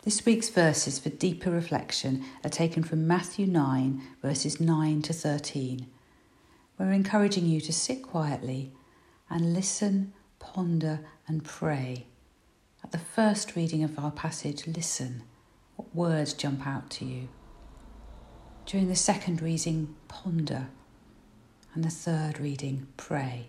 This week's verses for deeper reflection are taken from Matthew 9, verses 9 to 13. We're encouraging you to sit quietly and listen, ponder and pray. At the first reading of our passage, listen. What words jump out to you? During the second reading, ponder. And the third reading, pray.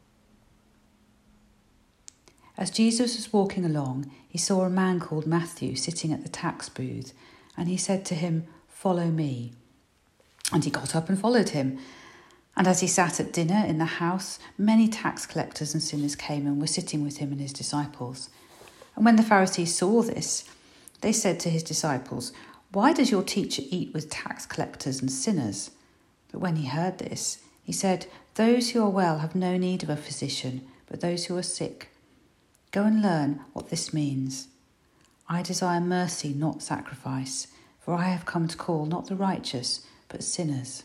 As Jesus was walking along, he saw a man called Matthew sitting at the tax booth, and he said to him, "Follow me." And he got up and followed him. And as he sat at dinner in the house, many tax collectors and sinners came and were sitting with him and his disciples. And when the Pharisees saw this, they said to his disciples, "Why does your teacher eat with tax collectors and sinners?" But when he heard this, he said, "Those who are well have no need of a physician, but those who are sick. Go and learn what this means. I desire mercy, not sacrifice, for I have come to call not the righteous, but sinners."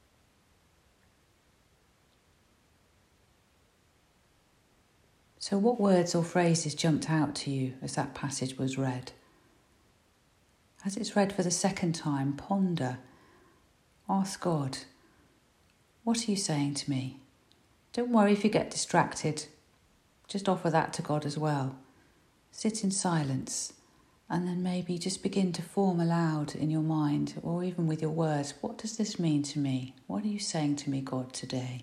So what words or phrases jumped out to you as that passage was read? As it's read for the second time, ponder. Ask God, what are you saying to me? Don't worry if you get distracted. Just offer that to God as well. Sit in silence and then maybe just begin to form aloud in your mind or even with your words, what does this mean to me? What are you saying to me, God, today?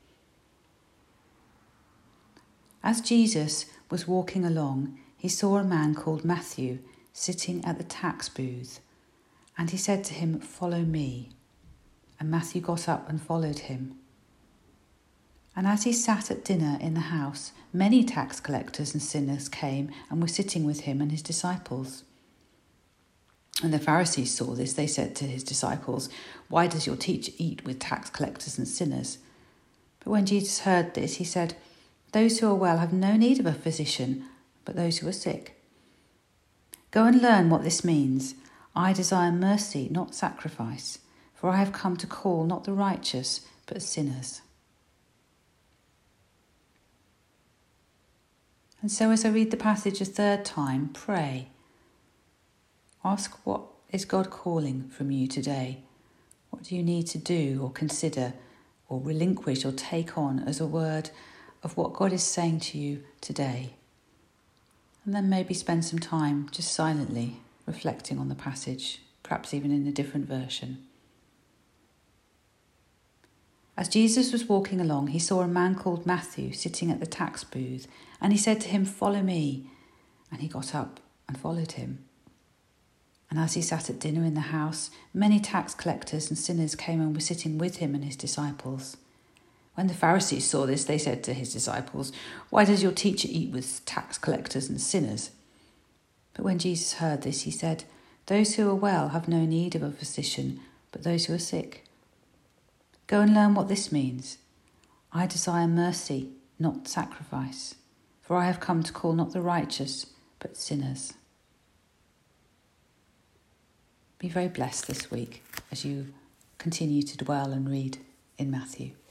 As Jesus was walking along, he saw a man called Matthew sitting at the tax booth, and he said to him, "Follow me." And Matthew got up and followed him. And as he sat at dinner in the house, many tax collectors and sinners came and were sitting with him and his disciples. When the Pharisees saw this, they said to his disciples, "Why does your teacher eat with tax collectors and sinners?" But when Jesus heard this, he said, "Those who are well have no need of a physician, but those who are sick. Go and learn what this means. I desire mercy, not sacrifice, for I have come to call not the righteous, but sinners." And so as I read the passage a third time, pray. Ask, what is God calling from you today? What do you need to do or consider or relinquish or take on as a word of what God is saying to you today? And then maybe spend some time just silently reflecting on the passage, perhaps even in a different version. As Jesus was walking along, he saw a man called Matthew sitting at the tax booth, and he said to him, "Follow me." And he got up and followed him. And as he sat at dinner in the house, many tax collectors and sinners came and were sitting with him and his disciples. When the Pharisees saw this, they said to his disciples, "Why does your teacher eat with tax collectors and sinners?" But when Jesus heard this, he said, "Those who are well have no need of a physician, but those who are sick. Go and learn what this means. I desire mercy, not sacrifice, for I have come to call not the righteous, but sinners." Be very blessed this week as you continue to dwell and read in Matthew.